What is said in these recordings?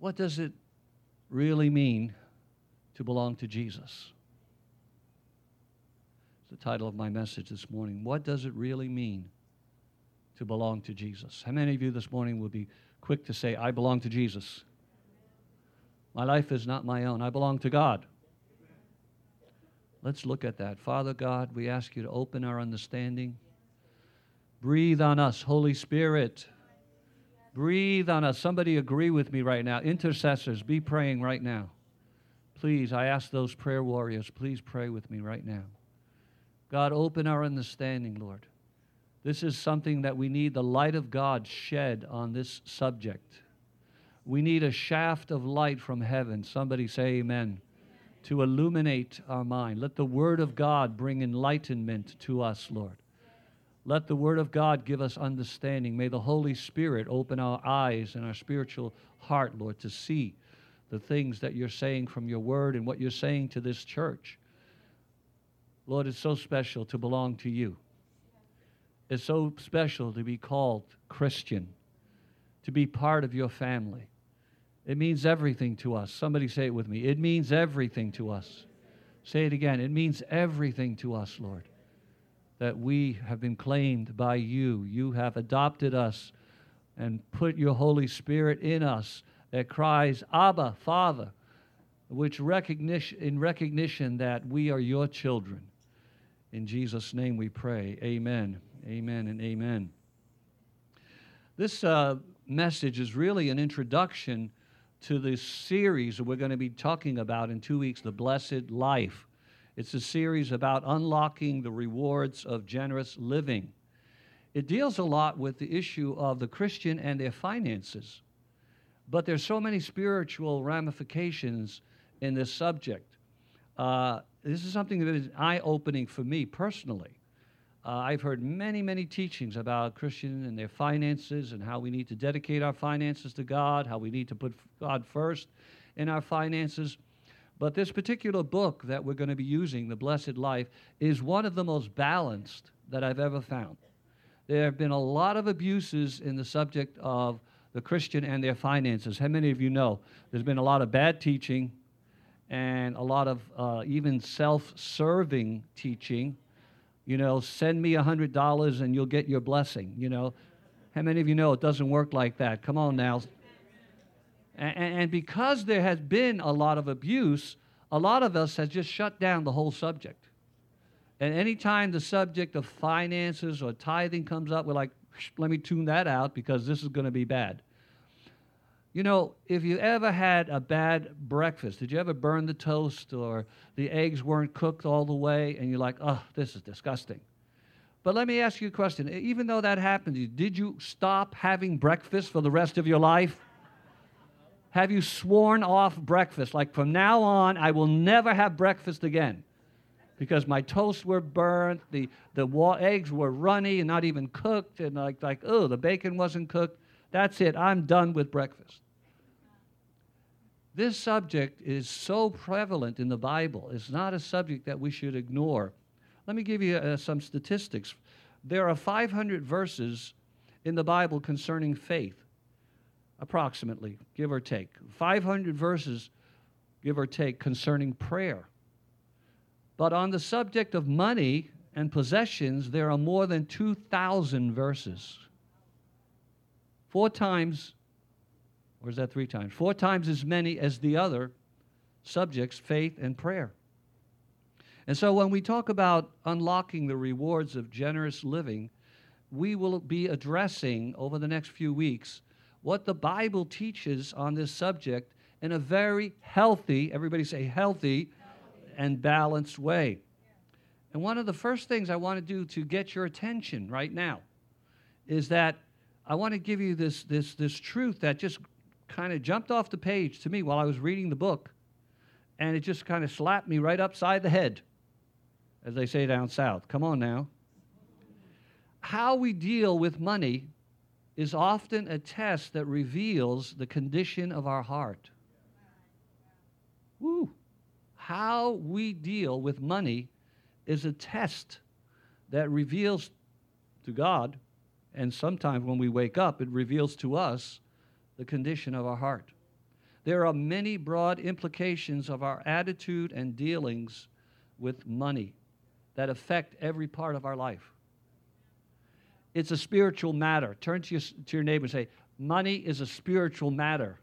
What does it really mean to belong to Jesus? It's the title of my message this morning. What does it really mean to belong to Jesus? How many of you this morning will be quick to say, I belong to Jesus? My life is not my own. I belong to God. Let's look at that. Father God, we ask you to open our understanding. Breathe on us, Holy Spirit. Breathe on us. Somebody agree with me right now. Intercessors, be praying right now. Please, I ask those prayer warriors, please pray with me right now. God, open our understanding, Lord. This is something that we need the light of God shed on this subject. We need a shaft of light from heaven. Somebody say amen. To illuminate our mind. Let the Word of God bring enlightenment to us, Lord. Let the Word of God give us understanding. May the Holy Spirit open our eyes and our spiritual heart, Lord, to see the things that you're saying from your Word and what you're saying to this church. Lord, it's so special to belong to you. It's so special to be called Christian, to be part of your family. It means everything to us. Somebody say it with me. It means everything to us. Say it again. It means everything to us, Lord, that we have been claimed by you. You have adopted us and put your Holy Spirit in us that cries, Abba, Father, which in recognition that we are your children. In Jesus' name we pray. Amen. Amen and amen. This message is really an introduction to this series that we're going to be talking about in 2 weeks, The Blessed Life. It's a series about unlocking the rewards of generous living. It deals a lot with the issue of the Christian and their finances. But there's so many spiritual ramifications in this subject. This is something that is eye-opening for me personally. I've heard many, many teachings about Christians and their finances and how we need to dedicate our finances to God, how we need to put God first in our finances. But this particular book that we're going to be using, The Blessed Life, is one of the most balanced that I've ever found. There have been a lot of abuses in the subject of the Christian and their finances. How many of you know there's been a lot of bad teaching and a lot of even self-serving teaching? You know, send me $100 and you'll get your blessing, you know. How many of you know it doesn't work like that? Come on now. And because there has been a lot of abuse, a lot of us has just shut down the whole subject. And anytime the subject of finances or tithing comes up, we're like, let me tune that out because this is going to be bad. You know, if you ever had a bad breakfast, did you ever burn the toast or the eggs weren't cooked all the way and you're like, oh, this is disgusting. But let me ask you a question. Even though that happened to you, did you stop having breakfast for the rest of your life? Have you sworn off breakfast? Like from now on, I will never have breakfast again because my toasts were burnt, the eggs were runny and not even cooked, and oh, the bacon wasn't cooked. That's it. I'm done with breakfast. This subject is so prevalent in the Bible. It's not a subject that we should ignore. Let me give you some statistics. There are 500 verses in the Bible concerning faith, approximately, give or take. 500 verses, give or take, concerning prayer. But on the subject of money and possessions, there are more than 2,000 verses. 4 times, or is that 3 times? 4 times as many as the other subjects, faith and prayer. And so when we talk about unlocking the rewards of generous living, we will be addressing over the next few weeks what the Bible teaches on this subject in a very healthy, everybody say healthy, and balanced way. And one of the first things I want to do to get your attention right now is that I want to give you this truth that just kind of jumped off the page to me while I was reading the book, and it just kind of slapped me right upside the head, as they say down south. Come on now. How we deal with money is often a test that reveals the condition of our heart. Woo! How we deal with money is a test that reveals to God, and sometimes when we wake up, it reveals to us the condition of our heart. There are many broad implications of our attitude and dealings with money that affect every part of our life. It's a spiritual matter. Turn to your neighbor and say, money is a spiritual matter.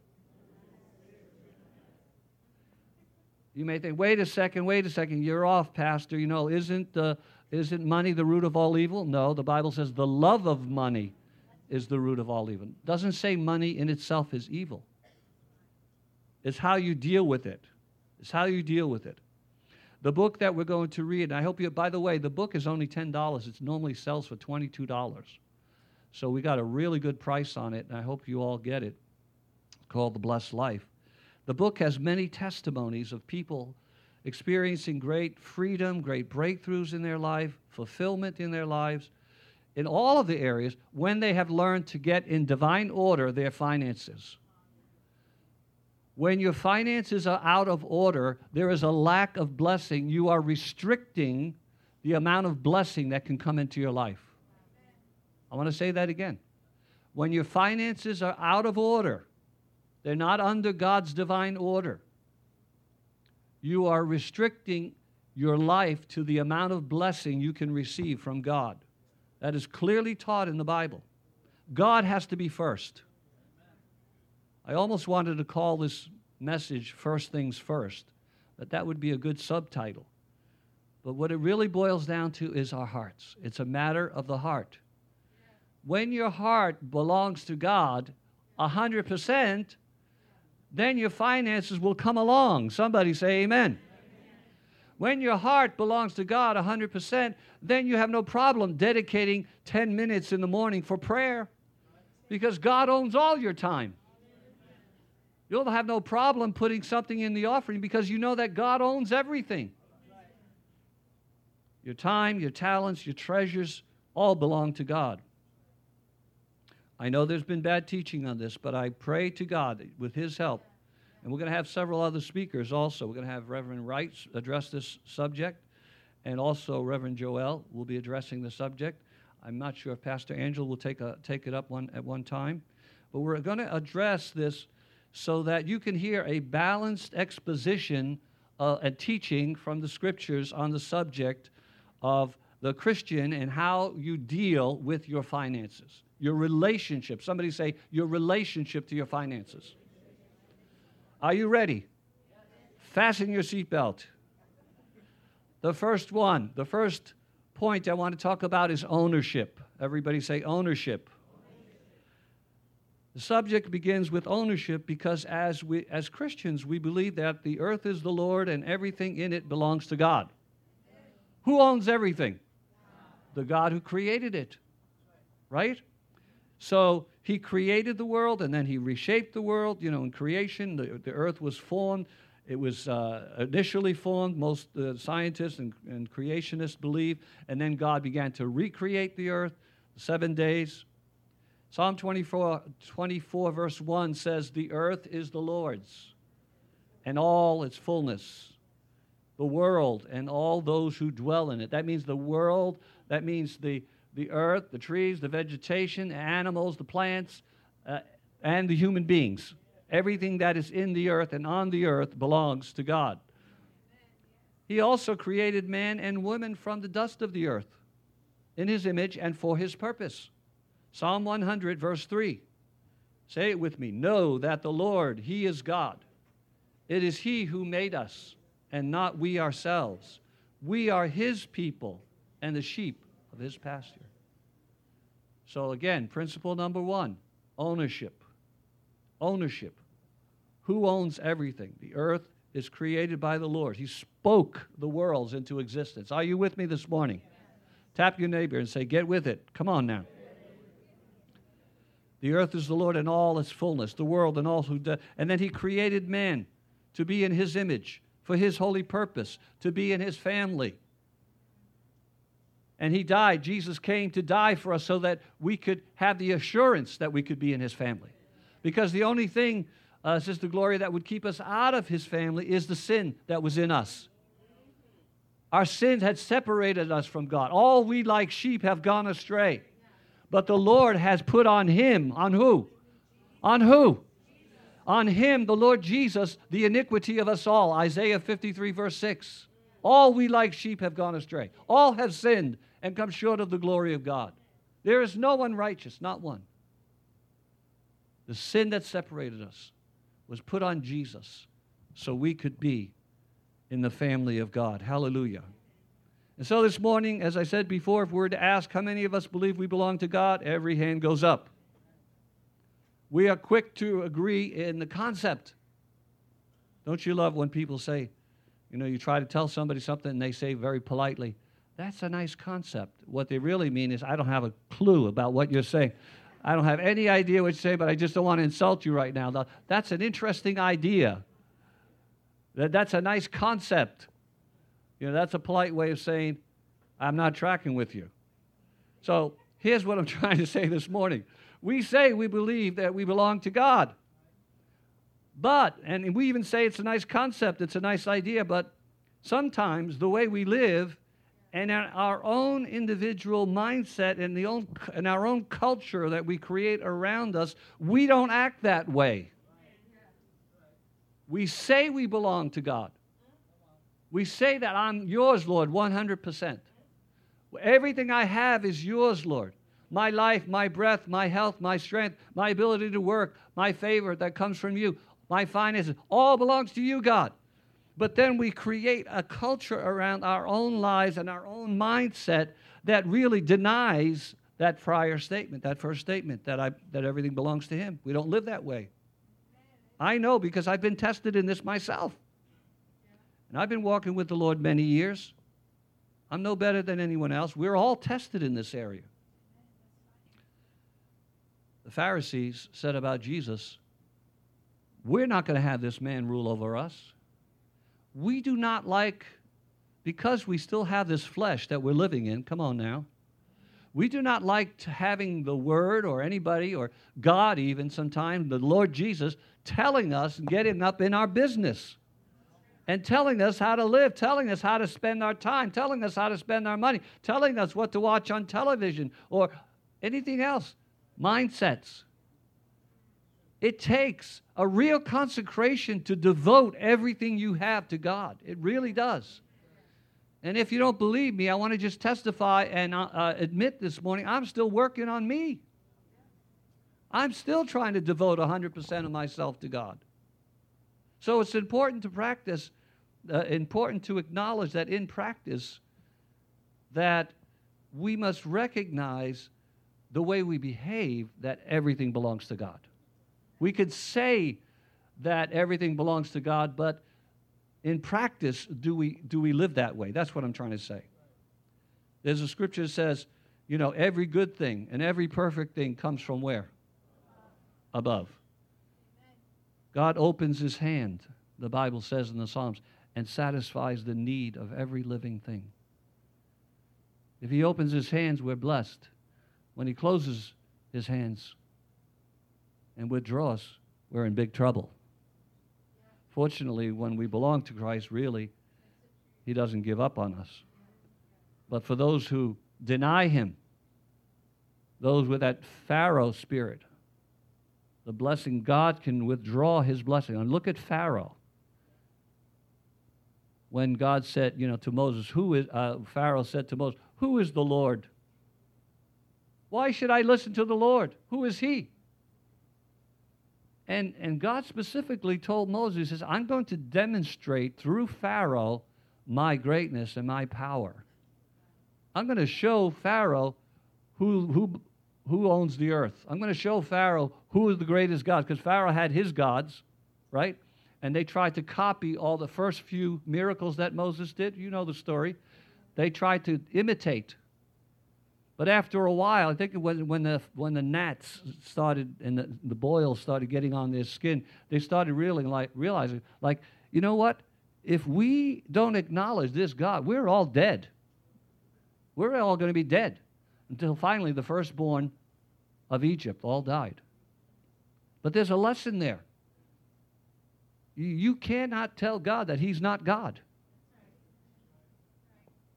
You may think, wait a second, you're off, Pastor. You know, isn't money the root of all evil? No, the Bible says the love of money is the root of all evil. It doesn't say money in itself is evil. It's how you deal with it. It's how you deal with it. The book that we're going to read, and I hope you, by the way, the book is only $10. It normally sells for $22. So we got a really good price on it, and I hope you all get it. It's called The Blessed Life. The book has many testimonies of people experiencing great freedom, great breakthroughs in their life, fulfillment in their lives, in all of the areas when they have learned to get in divine order their finances. When your finances are out of order, there is a lack of blessing. You are restricting the amount of blessing that can come into your life. I want to say that again. When your finances are out of order, they're not under God's divine order, you are restricting your life to the amount of blessing you can receive from God. That is clearly taught in the Bible. God has to be first. I almost wanted to call this message First Things First, but that would be a good subtitle. But what it really boils down to is our hearts. It's a matter of the heart. When your heart belongs to God 100%, then your finances will come along. Somebody say amen. When your heart belongs to God 100%, then you have no problem dedicating 10 minutes in the morning for prayer because God owns all your time. You'll have no problem putting something in the offering because you know that God owns everything. Your time, your talents, your treasures all belong to God. I know there's been bad teaching on this, but I pray to God with His help. And we're going to have several other speakers also. We're going to have Reverend Wright address this subject, and also Reverend Joel will be addressing the subject. I'm not sure if Pastor Angel will take it up at one time. But we're going to address this so that you can hear a balanced exposition and teaching from the Scriptures on the subject of the Christian and how you deal with your finances, your relationship. Somebody say, your relationship to your finances. Are you ready? Fasten your seatbelt. The first point I want to talk about is ownership. Everybody say ownership. The subject begins with ownership because as Christians, we believe that the earth is the Lord and everything in it belongs to God. Who owns everything? The God who created it, right? So He created the world and then He reshaped the world. You know, in creation, the earth was formed. It was initially formed, most scientists and creationists believe, and then God began to recreate the earth, 7 days. Psalm 24 verse 1 says, the earth is the Lord's and all its fullness, the world and all those who dwell in it. That means the world, that means the earth, the trees, the vegetation, the animals, the plants, and the human beings. Everything that is in the earth and on the earth belongs to God. He also created man and woman from the dust of the earth in His image and for His purpose. Psalm 100, verse 3. Say it with me. Know that the Lord, He is God. It is He who made us, and not we ourselves. We are His people and the sheep of His pasture. So again, principle number 1, ownership. Ownership. Who owns everything? The earth is created by the Lord. He spoke the worlds into existence. Are you with me this morning? Tap your neighbor and say, get with it. Come on now. The earth is the Lord in all its fullness, the world and all who do. And then He created man to be in His image, for His holy purpose, to be in His family. And He died. Jesus came to die for us so that we could have the assurance that we could be in His family. Because the only thing, Sister Gloria, that would keep us out of His family is the sin that was in us. Our sin had separated us from God. All we like sheep have gone astray. But the Lord has put on Him, on who? On who? On him, the Lord Jesus, the iniquity of us all. Isaiah 53, verse 6. All we like sheep have gone astray. All have sinned and come short of the glory of God. There is no one righteous, not one. The sin that separated us was put on Jesus so we could be in the family of God. Hallelujah. And so this morning, as I said before, if we were to ask how many of us believe we belong to God, every hand goes up. We are quick to agree in the concept. Don't you love when people say, you try to tell somebody something and they say very politely, that's a nice concept. What they really mean is, I don't have a clue about what you're saying. I don't have any idea what you're saying, but I just don't want to insult you right now. That's an interesting idea. That's a nice concept. That's a polite way of saying, I'm not tracking with you. So here's what I'm trying to say this morning. We say we believe that we belong to God. And we even say it's a nice concept, it's a nice idea, but sometimes the way we live and our own individual mindset and our own culture that we create around us, we don't act that way. We say we belong to God. We say that I'm yours, Lord, 100%. Everything I have is yours, Lord. My life, my breath, my health, my strength, my ability to work, my favor that comes from you, my finances, all belongs to you, God. But then we create a culture around our own lives and our own mindset that really denies that prior statement, that first statement, that everything belongs to Him. We don't live that way. I know because I've been tested in this myself. And I've been walking with the Lord many years. I'm no better than anyone else. We're all tested in this area. The Pharisees said about Jesus, we're not going to have this man rule over us. We do not like, because we still have this flesh that we're living in, come on now, we do not like having the Word or anybody or God even sometimes, the Lord Jesus, telling us and getting up in our business and telling us how to live, telling us how to spend our time, telling us how to spend our money, telling us what to watch on television or anything else. Mindsets. It takes a real consecration to devote everything you have to God. It really does. And if you don't believe me, I want to just testify and admit this morning, I'm still working on me. I'm still trying to devote 100% of myself to God. So it's important to practice, important to acknowledge that in practice, that we must recognize the way we behave, that everything belongs to God. We could say that everything belongs to God, but in practice, do we live that way? That's what I'm trying to say. There's a scripture that says, every good thing and every perfect thing comes from where? Above. God opens His hand, the Bible says in the Psalms, and satisfies the need of every living thing. If He opens His hands, we're blessed. When He closes His hands and withdraws, we're in big trouble. Fortunately, when we belong to Christ, really, He doesn't give up on us. But for those who deny Him, those with that Pharaoh spirit, the blessing, God can withdraw His blessing. And look at Pharaoh. When God said, to Moses, Pharaoh said to Moses, who is the Lord? Why should I listen to the Lord? Who is He? And God specifically told Moses, He says, I'm going to demonstrate through Pharaoh my greatness and my power. I'm going to show Pharaoh who owns the earth. I'm going to show Pharaoh who is the greatest God, because Pharaoh had his gods, right? And they tried to copy all the first few miracles that Moses did. You know the story. They tried to imitate. But after a while, I think when the gnats started and the boils started getting on their skin, they started realizing, you know what? If we don't acknowledge this God, we're all dead. We're all going to be dead. Until finally the firstborn of Egypt all died. But there's a lesson there. You cannot tell God that He's not God.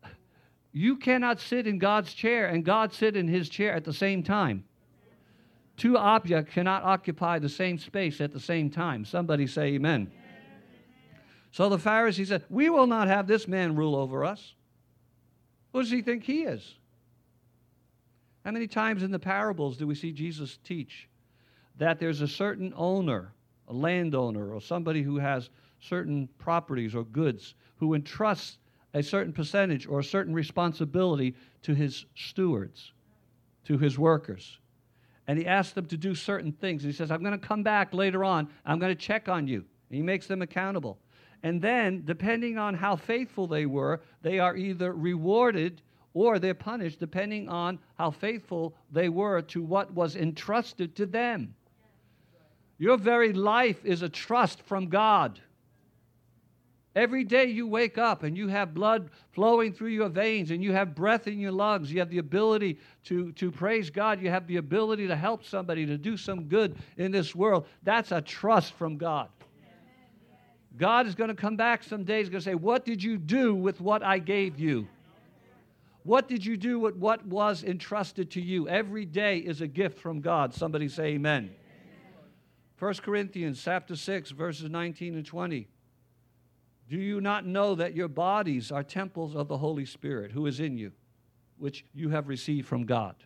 You cannot sit in God's chair and God sit in His chair at the same time. Two objects cannot occupy the same space at the same time. Somebody say amen. So the Pharisee said, we will not have this man rule over us. Who does he think he is? How many times in the parables do we see Jesus teach that there's a certain owner, a landowner, or somebody who has certain properties or goods, who entrusts a certain percentage or a certain responsibility to his stewards, to his workers. And he asks them to do certain things. And he says, I'm going to come back later on. I'm going to check on you. And he makes them accountable. And then, depending on how faithful they were, they are either rewarded or they're punished, depending on how faithful they were to what was entrusted to them. Your very life is a trust from God. Every day you wake up and you have blood flowing through your veins and you have breath in your lungs. You have the ability to praise God. You have the ability to help somebody, to do some good in this world. That's a trust from God. God is going to come back someday. He's going to say, what did you do with what I gave you? What did you do with what was entrusted to you? Every day is a gift from God. Somebody say amen. 1 Corinthians chapter 6, verses 19 and 20. Do you not know that your bodies are temples of the Holy Spirit who is in you, which you have received from God?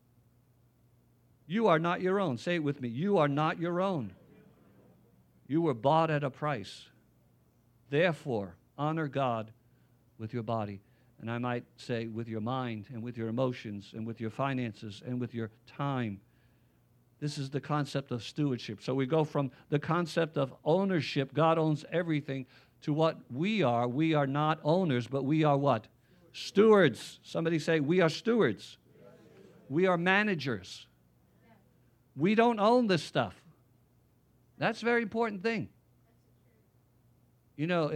You are not your own. Say it with me. You are not your own. You were bought at a price. Therefore, honor God with your body. And I might say with your mind and with your emotions and with your finances and with your time. This is the concept of stewardship. So we go from the concept of ownership, God owns everything, to what we are. We are not owners, but we are what? Stewards. Somebody say, we are stewards. We are managers. We don't own this stuff. That's a very important thing. You know,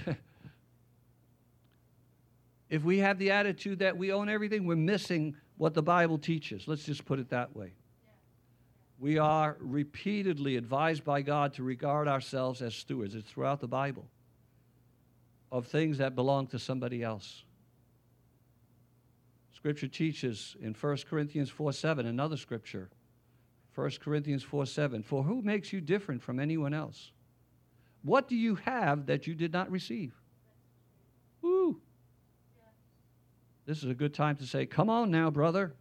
if we have the attitude that we own everything, we're missing what the Bible teaches. Let's just put it that way. We are repeatedly advised by God to regard ourselves as stewards. It's throughout the Bible. Of things that belong to somebody else. Scripture teaches in 1 Corinthians 4:7, another scripture, 1 Corinthians 4:7, for who makes you different from anyone else? What do you have that you did not receive? Woo! This is a good time to say, come on now, brother.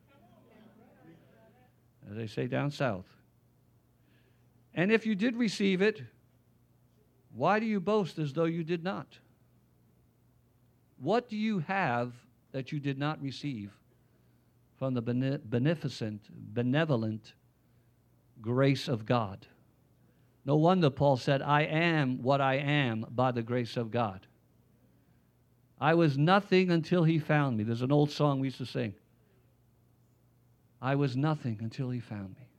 As they say down south. And if you did receive it, why do you boast as though you did not? What do you have that you did not receive from the benevolent grace of God? No wonder Paul said, I am what I am by the grace of God. I was nothing until he found me. There's an old song we used to sing. I was nothing until he found me.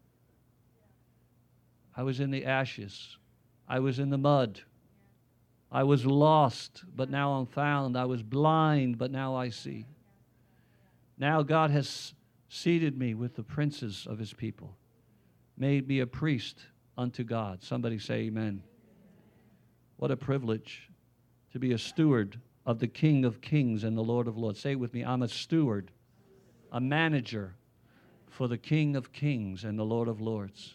I was in the ashes. I was in the mud. I was lost, but now I'm found. I was blind, but now I see. Now God has seated me with the princes of his people, made me a priest unto God. Somebody say amen. What a privilege to be a steward of the King of Kings and the Lord of Lords. Say it with me. I'm a steward, a manager for the King of Kings and the Lord of Lords.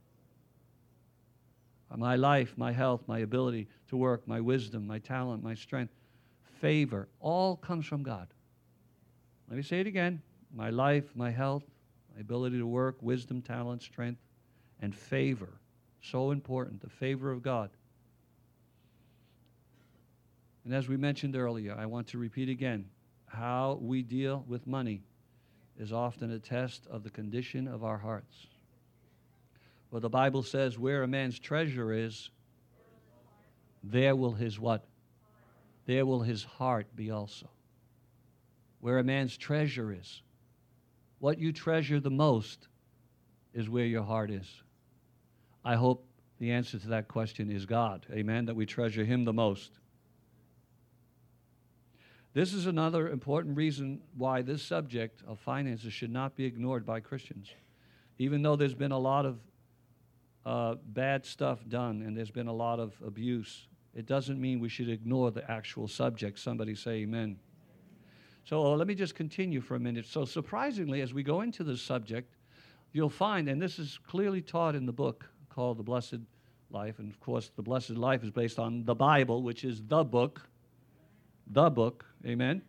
My life, my health, my ability to work, my wisdom, my talent, my strength, favor, all comes from God. Let me say it again. My life, my health, my ability to work, wisdom, talent, strength, and favor. So important, the favor of God. And as we mentioned earlier, I want to repeat again, how we deal with money is often a test of the condition of our hearts. Well, the Bible says, where a man's treasure is, there will his what? There will his heart be also. Where a man's treasure is. What you treasure the most is where your heart is. I hope the answer to that question is God. Amen, that we treasure him the most. This is another important reason why this subject of finances should not be ignored by Christians. Even though there's been a lot of bad stuff done and there's been a lot of abuse, it doesn't mean we should ignore the actual subject. Somebody say amen. So let me just continue for a minute. So surprisingly, as we go into this subject, you'll find, and this is clearly taught in the book called The Blessed Life, and of course the Blessed Life is based on the Bible, which is the book, amen?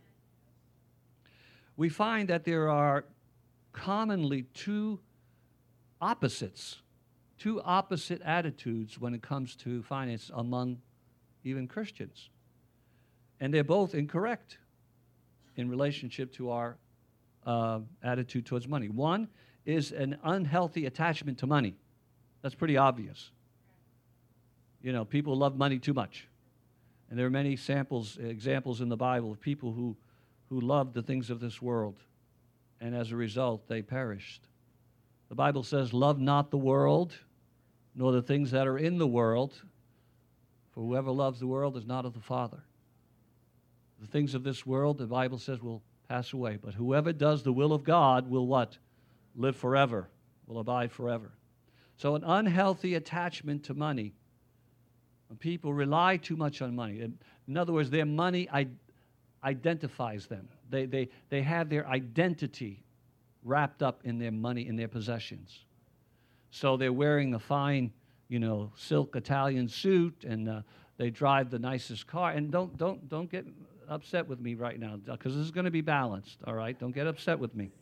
We find that there are commonly two opposite attitudes when it comes to finance among even Christians. And they're both incorrect in relationship to our attitude towards money. One is an unhealthy attachment to money. That's pretty obvious. You know, people love money too much. And there are many examples in the Bible of people who loved the things of this world, and as a result, they perished. The Bible says, love not the world, nor the things that are in the world, for whoever loves the world is not of the Father. The things of this world, the Bible says, will pass away, but whoever does the will of God will what? Live forever, will abide forever. So an unhealthy attachment to money, when people rely too much on money, in other words, their money identifies them. They have their identity wrapped up in their money, in their possessions. So they're wearing a fine, silk Italian suit, and they drive the nicest car. And don't get upset with me right now, because this is going to be balanced. All right, don't get upset with me.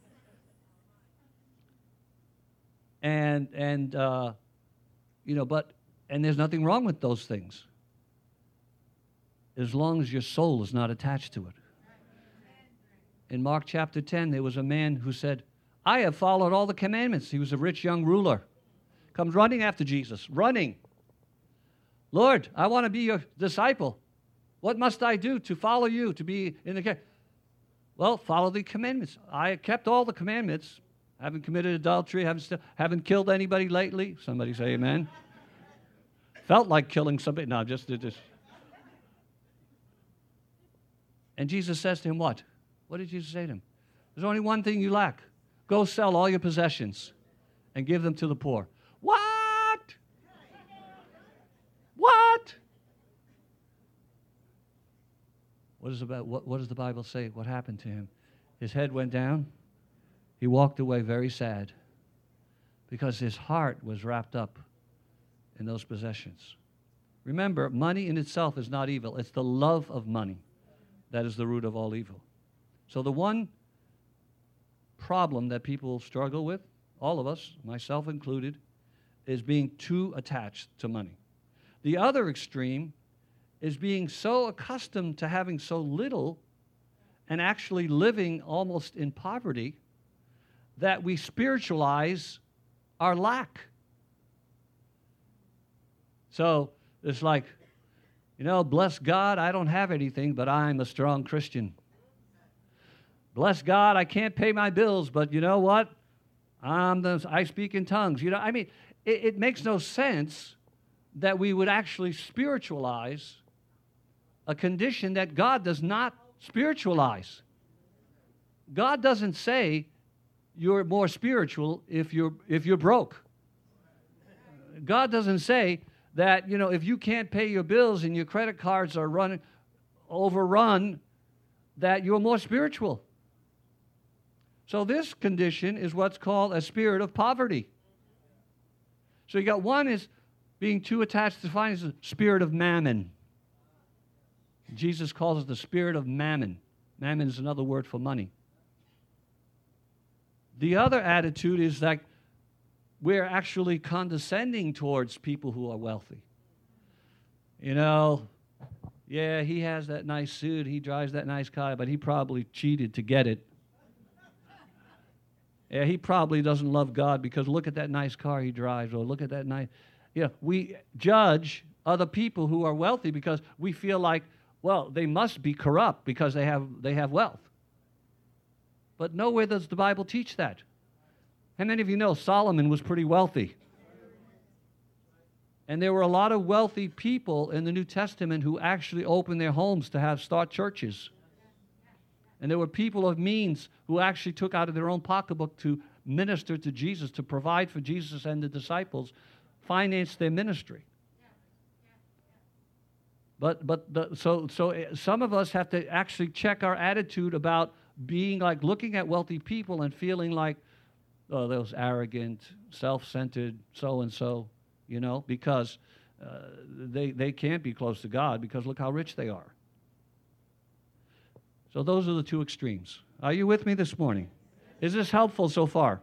And there's nothing wrong with those things, as long as your soul is not attached to it. In Mark chapter 10, there was a man who said, I have followed all the commandments. He was a rich young ruler. Comes running after Jesus, running. Lord, I want to be your disciple. What must I do to follow you, to be in the kingdom? Well, follow the commandments. I kept all the commandments. Haven't committed adultery, haven't killed anybody lately. Somebody say amen. Felt like killing somebody. No, just. And Jesus says to him, what? What did Jesus say to him? There's only one thing you lack. Go sell all your possessions and give them to the poor. What? What? What does the Bible say? What happened to him? His head went down. He walked away very sad because his heart was wrapped up in those possessions. Remember, money in itself is not evil. It's the love of money that is the root of all evil. So the one problem that people struggle with, all of us, myself included, is being too attached to money. The other extreme is being so accustomed to having so little and actually living almost in poverty that we spiritualize our lack. So it's like, bless God, I don't have anything, but I'm a strong Christian. Bless God, I can't pay my bills, but you know what? I speak in tongues. It makes no sense that we would actually spiritualize a condition that God does not spiritualize. God doesn't say you're more spiritual if you're broke. God doesn't say that, if you can't pay your bills and your credit cards are overrun, that you're more spiritual. So this condition is what's called a spirit of poverty. So you got one is being too attached to finances, spirit of mammon. Jesus calls it the spirit of mammon. Mammon is another word for money. The other attitude is like we're actually condescending towards people who are wealthy. Yeah, he has that nice suit, he drives that nice car, but he probably cheated to get it. Yeah, he probably doesn't love God because look at that nice car he drives, or look at that nice. We judge other people who are wealthy because we feel like, well, they must be corrupt because they have wealth. But nowhere does the Bible teach that. How many of you know Solomon was pretty wealthy? And there were a lot of wealthy people in the New Testament who actually opened their homes to start churches. And there were people of means who actually took out of their own pocketbook to minister to Jesus, to provide for Jesus and the disciples, finance their ministry. So some of us have to actually check our attitude about being like looking at wealthy people and feeling like, those arrogant, self-centered so-and-so, because they can't be close to God because look how rich they are. So those are the two extremes. Are you with me this morning? Is this helpful so far?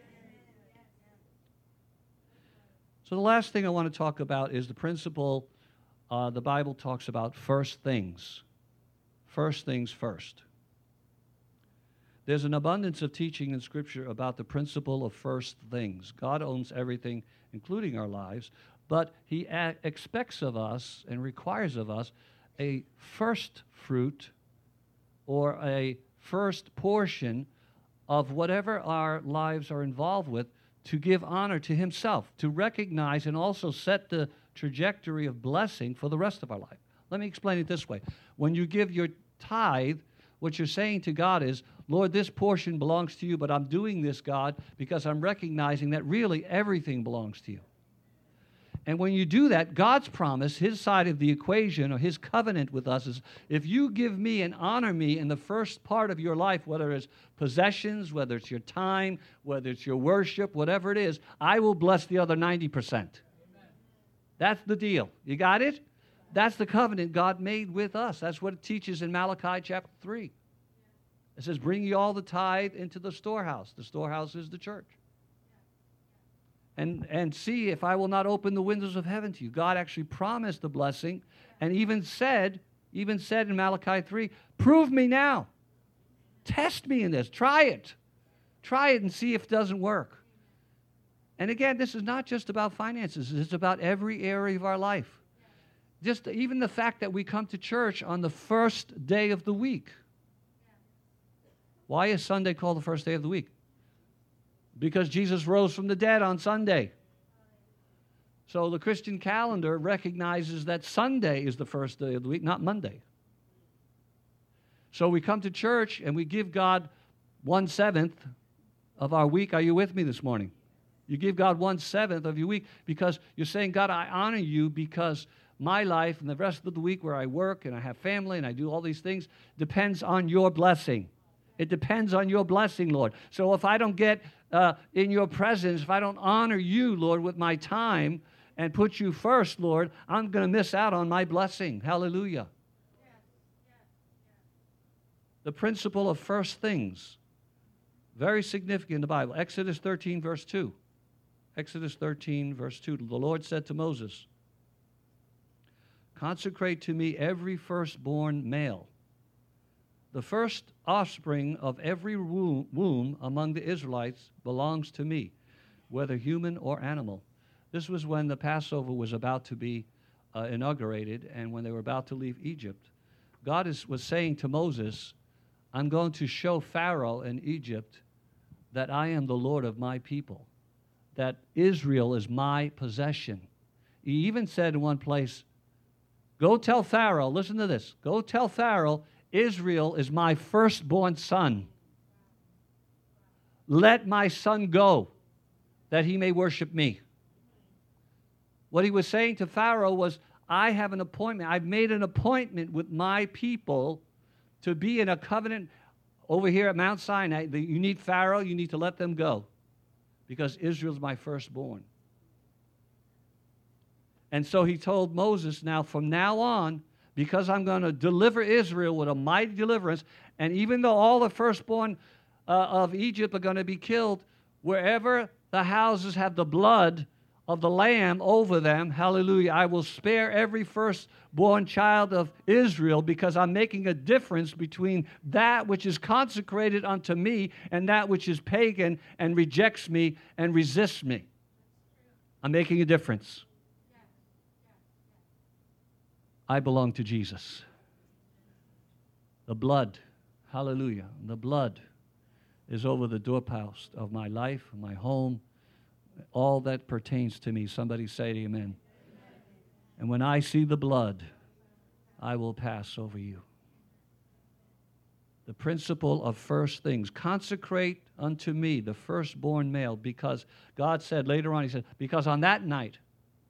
So the last thing I want to talk about is the principle the Bible talks about first things. First things first. There's an abundance of teaching in Scripture about the principle of first things. God owns everything, including our lives, but He expects of us and requires of us a first fruit or a first portion of whatever our lives are involved with to give honor to Himself, to recognize and also set the trajectory of blessing for the rest of our life. Let me explain it this way. When you give your tithe, what you're saying to God is, Lord, this portion belongs to you, but I'm doing this, God, because I'm recognizing that really everything belongs to you. And when you do that, God's promise, His side of the equation or His covenant with us is, if you give me and honor me in the first part of your life, whether it's possessions, whether it's your time, whether it's your worship, whatever it is, I will bless the other 90%. Amen. That's the deal. You got it? That's the covenant God made with us. That's what it teaches in Malachi chapter 3. It says, bring ye all the tithe into the storehouse. The storehouse is the church. And see if I will not open the windows of heaven to you. God actually promised the blessing and even said in Malachi 3, prove me now. Test me in this. Try it. Try it and see if it doesn't work. And again, this is not just about finances. It's about every area of our life. Just even the fact that we come to church on the first day of the week. Why is Sunday called the first day of the week? Because Jesus rose from the dead on Sunday. So the Christian calendar recognizes that Sunday is the first day of the week, not Monday. So we come to church and we give God 1/7 of our week. Are you with me this morning? You give God 1/7 of your week because you're saying, God, I honor you because my life and the rest of the week where I work and I have family and I do all these things depends on your blessing. It depends on your blessing, Lord. So if I don't get in your presence, if I don't honor you, Lord, with my time and put you first, Lord, I'm going to miss out on my blessing. Hallelujah. The principle of first things, very significant in the Bible. Exodus 13, verse 2. Exodus 13, verse 2. The Lord said to Moses, consecrate to me every firstborn male. The first offspring of every womb among the Israelites belongs to me, whether human or animal. This was when the Passover was about to be inaugurated and when they were about to leave Egypt. God was saying to Moses, I'm going to show Pharaoh in Egypt that I am the Lord of my people, that Israel is my possession. He even said in one place, go tell Pharaoh, listen to this, go tell Pharaoh, Israel is my firstborn son. Let my son go, that he may worship me. What he was saying to Pharaoh was, I have an appointment. I've made an appointment with my people to be in a covenant over here at Mount Sinai. You need Pharaoh, you need to let them go, because Israel's my firstborn. And so he told Moses, now from now on, because I'm going to deliver Israel with a mighty deliverance, and even though all the firstborn of Egypt are going to be killed, wherever the houses have the blood of the Lamb over them, hallelujah, I will spare every firstborn child of Israel, because I'm making a difference between that which is consecrated unto me and that which is pagan and rejects me and resists me. I'm making a difference. I belong to Jesus. The blood, hallelujah, the blood is over the doorpost of my life, my home, all that pertains to me. Somebody say amen. And when I see the blood, I will pass over you. The principle of first things. Consecrate unto me the firstborn male, because God said later on, He said, because on that night,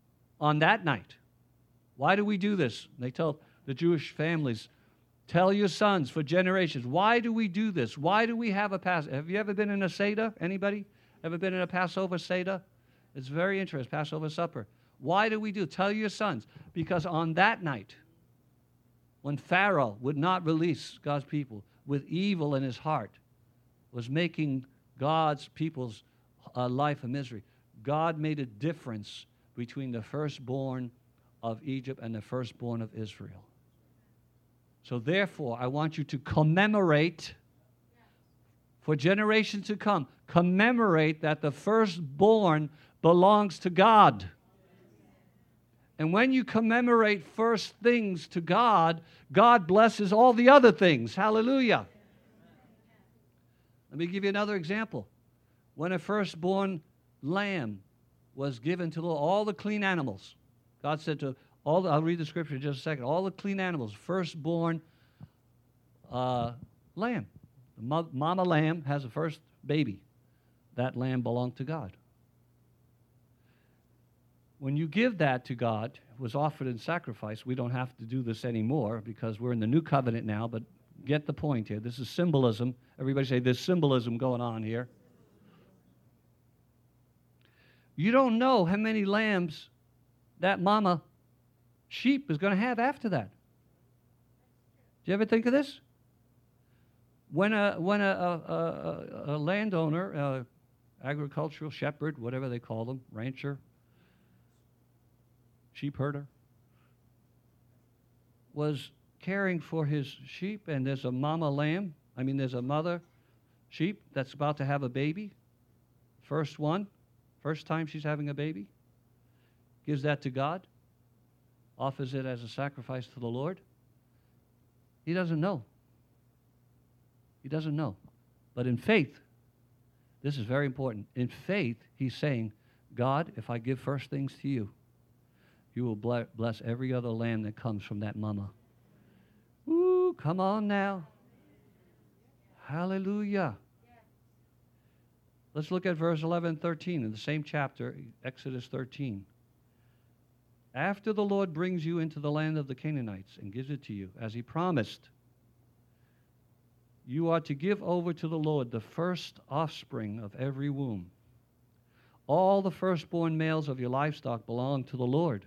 why do we do this? They tell the Jewish families, tell your sons for generations. Why do we do this? Why do we have a Passover? Have you ever been in a Seder? Anybody? Ever been in a Passover Seder? It's very interesting, Passover supper. Why do we do? Tell your sons. Because on that night, when Pharaoh would not release God's people with evil in his heart, was making God's people's life a misery, God made a difference between the firstborn of Egypt and the firstborn of Israel. So therefore, I want you to commemorate for generations to come. Commemorate that the firstborn belongs to God. And when you commemorate first things to God, God blesses all the other things. Hallelujah. Let me give you another example. When a firstborn lamb was given to all the clean animals, God said to I'll read the scripture in just a second, all the clean animals, firstborn lamb. The mama lamb has a first baby. That lamb belonged to God. When you give that to God, it was offered in sacrifice. We don't have to do this anymore because we're in the new covenant now, but get the point here. This is symbolism. Everybody say there's symbolism going on here. You don't know how many lambs that mama sheep is going to have after that. Do you ever think of this? When a landowner, agricultural shepherd, whatever they call them, rancher, sheep herder, was caring for his sheep, and there's a there's a mother sheep that's about to have a baby, first time she's having a baby, gives that to God, offers it as a sacrifice to the Lord. He doesn't know. He doesn't know. But in faith, this is very important. In faith, he's saying, God, if I give first things to you, you will bless every other lamb that comes from that mama. Ooh, come on now. Hallelujah. Let's look at verse 11 and 13 in the same chapter, Exodus 13. After the Lord brings you into the land of the Canaanites and gives it to you, as he promised, you are to give over to the Lord the first offspring of every womb. All the firstborn males of your livestock belong to the Lord.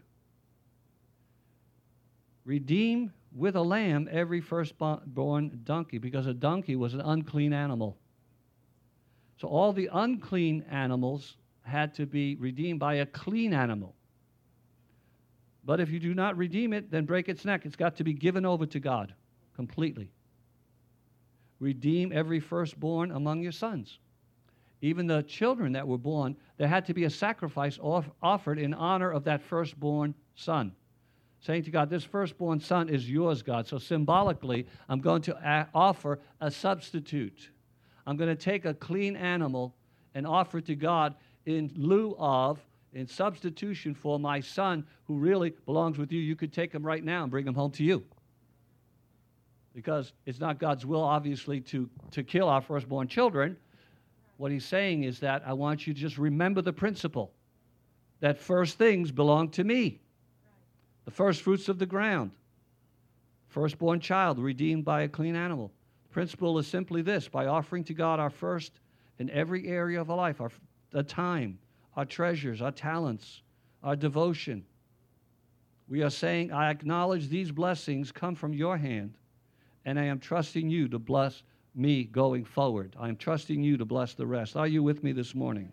Redeem with a lamb every firstborn donkey, because a donkey was an unclean animal. So all the unclean animals had to be redeemed by a clean animal. But if you do not redeem it, then break its neck. It's got to be given over to God completely. Redeem every firstborn among your sons. Even the children that were born, there had to be a sacrifice offered in honor of that firstborn son. Saying to God, this firstborn son is yours, God. So symbolically, I'm going to offer a substitute. I'm going to take a clean animal and offer it to God in lieu of, in substitution for my son who really belongs with you. You could take him right now and bring him home to you. Because it's not God's will, obviously, to kill our firstborn children. What he's saying is that I want you to just remember the principle that first things belong to me. The first fruits of the ground. Firstborn child redeemed by a clean animal. The principle is simply this: by offering to God our first in every area of our life, our time, our treasures, our talents, our devotion, we are saying, I acknowledge these blessings come from your hand, and I am trusting you to bless me going forward. I am trusting you to bless the rest. Are you with me this morning?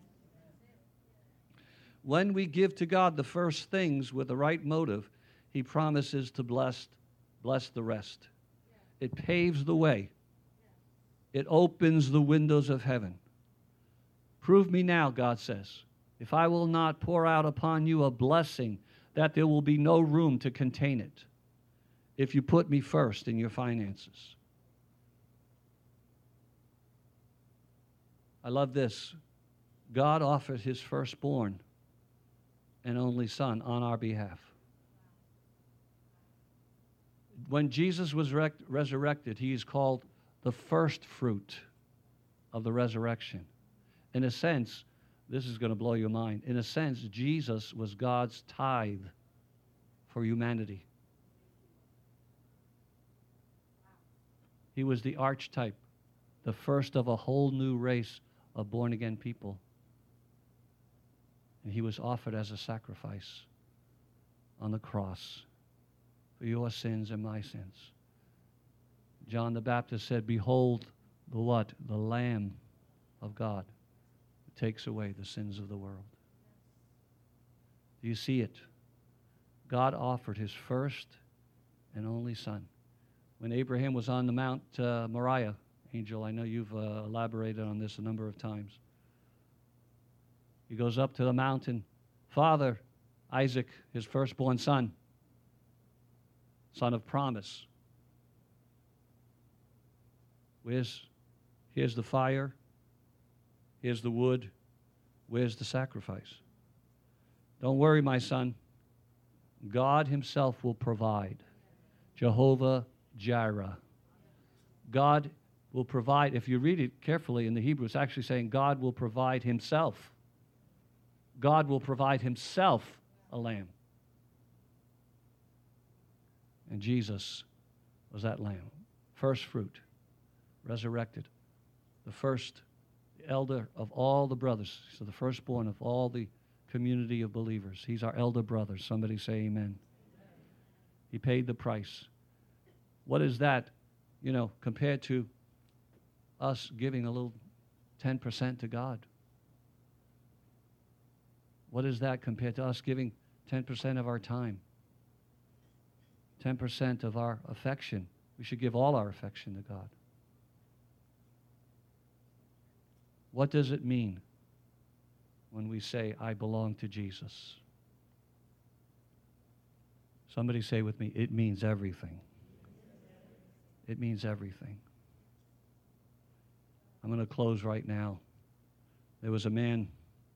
When we give to God the first things with the right motive, he promises to bless the rest. It paves the way. It opens the windows of heaven. Prove me now, God says, if I will not pour out upon you a blessing, that there will be no room to contain it if you put me first in your finances. I love this. God offered his firstborn and only son on our behalf. When Jesus was resurrected, he is called the first fruit of the resurrection. In a sense, this is going to blow your mind. In a sense, Jesus was God's tithe for humanity. He was the archetype, the first of a whole new race of born-again people And he was offered as a sacrifice on the cross for your sins and my sins. John the Baptist said, behold, the what? The Lamb of God who takes away the sins of the world. Do you see it? God offered his first and only Son. When Abraham was on the Mount Moriah, Angel, I know you've elaborated on this a number of times. He goes up to the mountain. Father, Isaac, his firstborn son, son of promise. Here's the fire. Here's the wood. Where's the sacrifice? Don't worry, my son. God himself will provide. Jehovah Jireh. God will provide. If you read it carefully in the Hebrew, it's actually saying God will provide himself. God will provide himself a lamb. And Jesus was that lamb. First fruit, resurrected. The first elder of all the brothers. So the firstborn of all the community of believers. He's our elder brother. Somebody say amen. He paid the price. What is that, compared to us giving a little 10% to God? What is that compared to us giving 10% of our time? 10% of our affection. We should give all our affection to God. What does it mean when we say, I belong to Jesus? Somebody say with me, it means everything. It means everything. I'm going to close right now. There was a man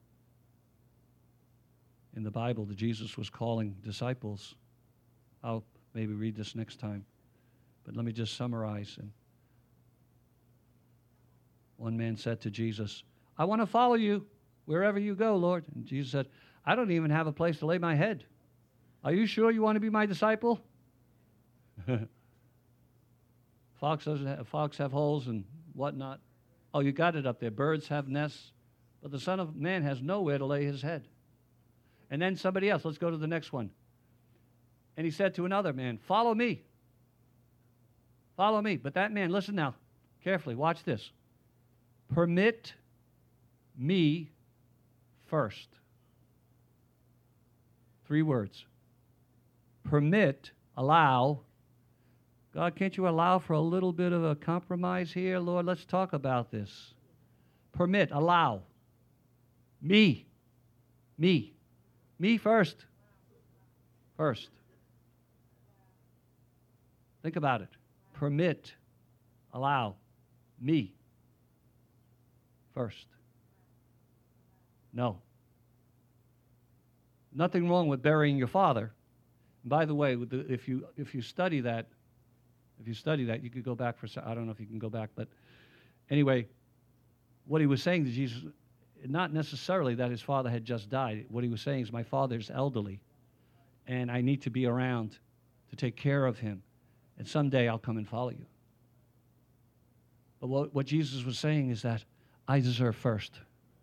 in the Bible that Jesus was calling disciples. I'll maybe read this next time, but let me just summarize. And one man said to Jesus, I want to follow you wherever you go, Lord. And Jesus said, I don't even have a place to lay my head. Are you sure you want to be my disciple? Fox have holes and whatnot. Oh, you got it up there. Birds have nests, but the Son of Man has nowhere to lay his head. And then somebody else, let's go to the next one. And he said to another man, follow me. Follow me. But that man, listen now, carefully, watch this. Permit me first. 3 words. Permit, allow. God, can't you allow for a little bit of a compromise here? Lord, let's talk about this. Permit, allow. Me first. First. Think about it. Permit, allow, me first. No. Nothing wrong with burying your father. And by the way, if you study that, you could go back I don't know if you can go back, but anyway, what he was saying to Jesus, not necessarily that his father had just died. What he was saying is, my father's elderly, and I need to be around to take care of him, and someday I'll come and follow you. But what Jesus was saying is that I deserve first.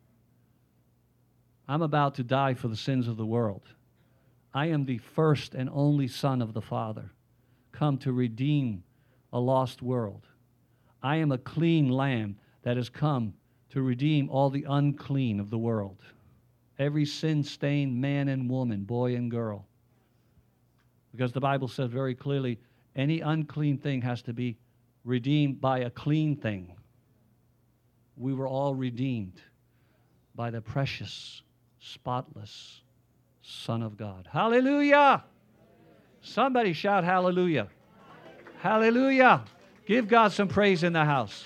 I'm about to die for the sins of the world. I am the first and only Son of the Father, come to redeem a lost world. I am a clean lamb that has come to redeem all the unclean of the world. Every sin-stained man and woman, boy and girl. Because the Bible says very clearly, any unclean thing has to be redeemed by a clean thing. We were all redeemed by the precious, spotless Son of God. Hallelujah! Somebody shout hallelujah. Hallelujah. Give God some praise in the house.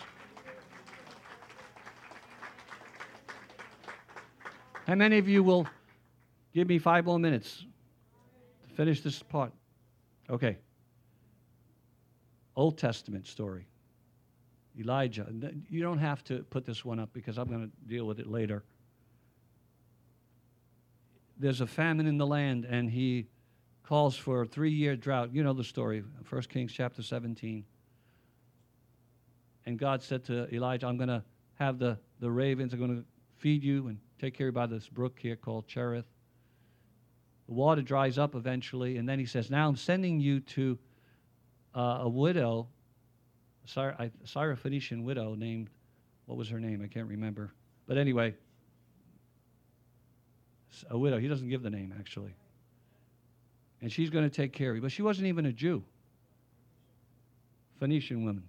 How many of you will give me 5 more minutes to finish this part? Okay. Old Testament story. Elijah. You don't have to put this one up because I'm going to deal with it later. There's a famine in the land, and he calls for a 3-year drought. You know the story, 1 Kings chapter 17. And God said to Elijah, I'm going to have the ravens are going to feed you and take care by this brook here called Cherith. The water dries up eventually, and then he says, now I'm sending you to a widow, a Syrophoenician widow named, what was her name? I can't remember. But anyway, a widow. He doesn't give the name, actually. And she's going to take care of you. But she wasn't even a Jew. Phoenician woman.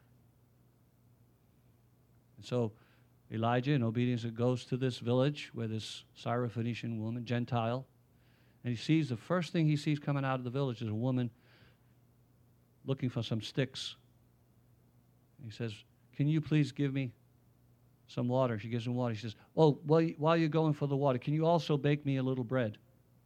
And so Elijah, in obedience, goes to this village where this Syrophoenician woman, Gentile, and he sees, the first thing he sees coming out of the village is a woman looking for some sticks. He says, can you please give me some water? She gives him water. She says, oh, well, while you're going for the water, can you also bake me a little bread?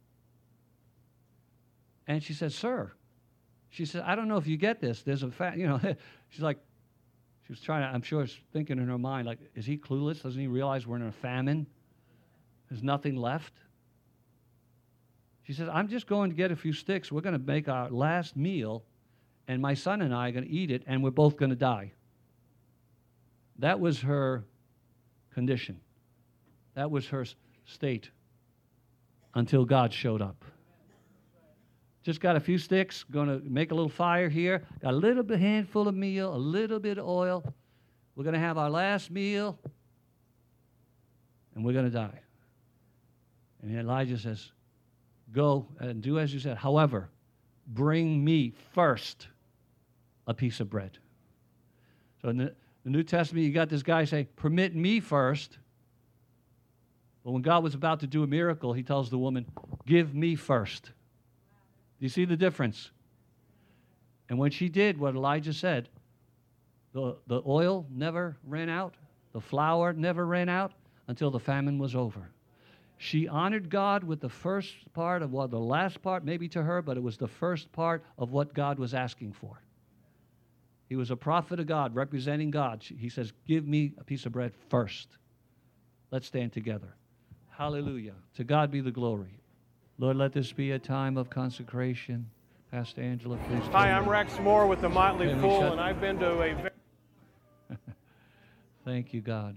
And she says, sir. She said, I don't know if you get this. There's a she's like, she was trying to, I'm sure, thinking in her mind, like, is he clueless? Doesn't he realize we're in a famine? There's nothing left. She says, I'm just going to get a few sticks. We're going to make our last meal, and my son and I are going to eat it, and we're both going to die. That was her condition. That was her state until God showed up. Just got a few sticks, going to make a little fire here, got a little bit handful of meal, a little bit of oil. We're going to have our last meal, and we're going to die. And Elijah says, go and do as you said. However, bring me first a piece of bread. So in the New Testament, you got this guy saying, permit me first. But when God was about to do a miracle, he tells the woman, give me first. Do you see the difference? And when she did what Elijah said, the oil never ran out, the flour never ran out until the famine was over. She honored God with the first part of the last part, maybe to her, but it was the first part of what God was asking for. He was a prophet of God, representing God. He says, give me a piece of bread first. Let's stand together. Hallelujah. To God be the glory. Lord, let this be a time of consecration. Pastor Angela, please. Hi, I'm Rex Moore with the Motley Fool, and I've been to a... Thank you, God.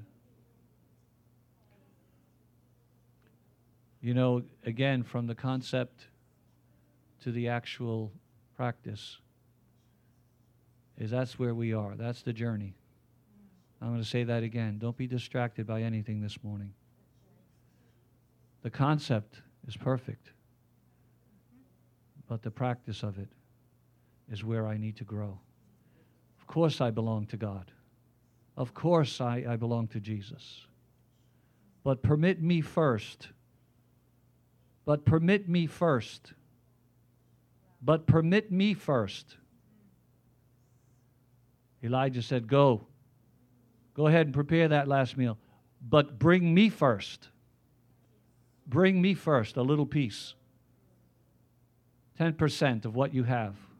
You know, again, from the concept to the actual practice, that's where we are. That's the journey. I'm going to say that again. Don't be distracted by anything this morning. The concept is perfect, but the practice of it is where I need to grow. Of course I belong to God. Of course I belong to Jesus. But permit me first. But permit me first. But permit me first. Elijah said, go. Go ahead and prepare that last meal. But bring me first. Bring me first a little piece. 10% of what you have.